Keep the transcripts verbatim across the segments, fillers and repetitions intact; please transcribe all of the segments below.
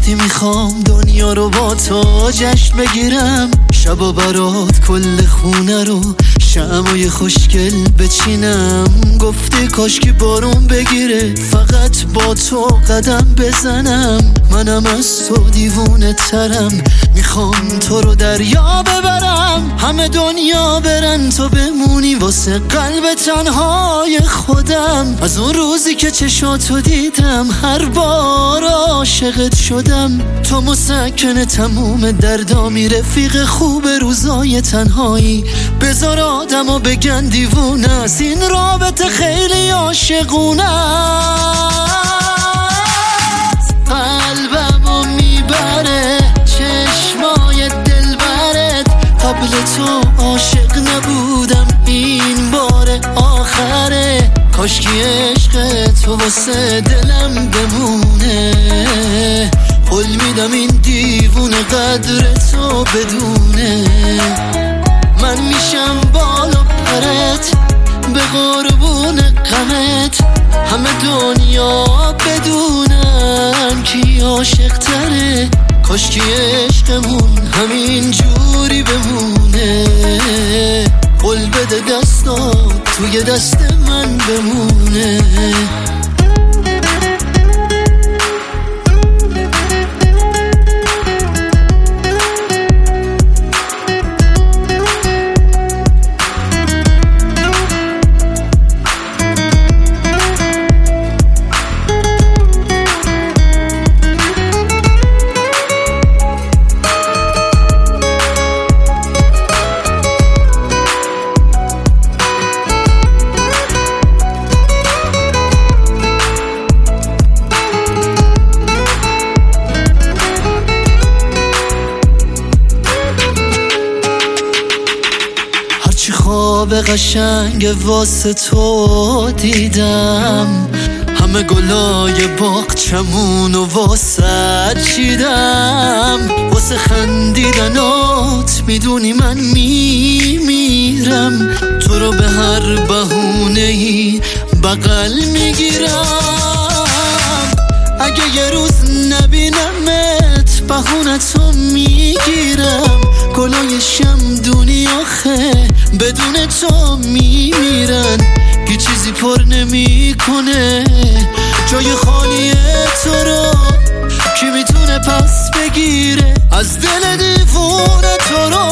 گفتی میخوام دنیا رو با تو جشن بگیرم، شبا برات کل خونه رو شمعای خوشگل بچینم. گفتی کاشکی بارون بگیره فقط با تو قدم بزنم. منم از تو دیوونه ترم، میخوام تو رو دریا ببرم، همه دنیا برن تو بمونی واسه قلب تنهای خودم. از اون روزی که چشاتو دیدم هر بار عاشقت شدم. تو مسکن تموم دردامی، رفیق خوب روزای تنهایی. بذار آدمو بگن دیوونه است، این رابطه خیلی عاشقونه است. قلبمو میبره چشمای دلبرت، قبل تو عاشق نبودم این بار آخره. کاشکی عشق تو واسه دلم بمونه، قول میدم این دیوونه قدر تو بدونه. من میشم بالا پرت به قربون غمت، همه دنیا بدونن کی عاشق تره. کاشکی عشقمون همین جوری بمونه، قول بده دستات توی دست من بمونه. چی خواب قشنگ واسه تو دیدم، همه گلای باغچمون و واسه چیدم. واسه خندیدنات میدونی من میمیرم، تو رو به هر بهونه‌ای بغل میگیرم. اگه یه روز نبینمت بهونه‌تو میگیرم. گلای شمدونی آخه بدون تو میمیرن، هیچ چیزی پر نمی کنه جای خالی تو رو. کی میتونه پس بگیره از دل دیوونه تو رو؟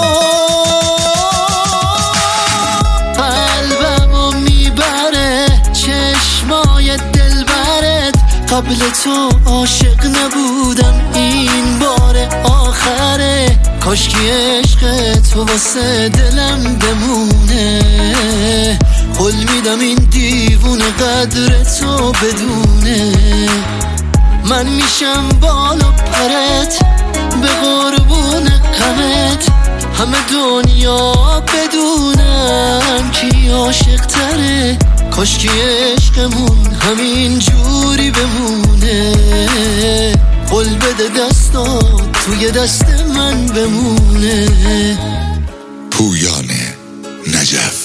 قلبمو میبره چشمای دلبرت، قبل تو عاشق نبودم این بار آخره. کاشکی عشق تو واسه دلم بمونه، قول میدم این دیوونه قدر تو بدونه. من میشم بالا پرت به قربون غمت، همه دنیا بدونن کی عاشق تره. کاشکی عشقمون همین جوری بمونه، قول بده دستات توی دست من بمونه. پویان نجف.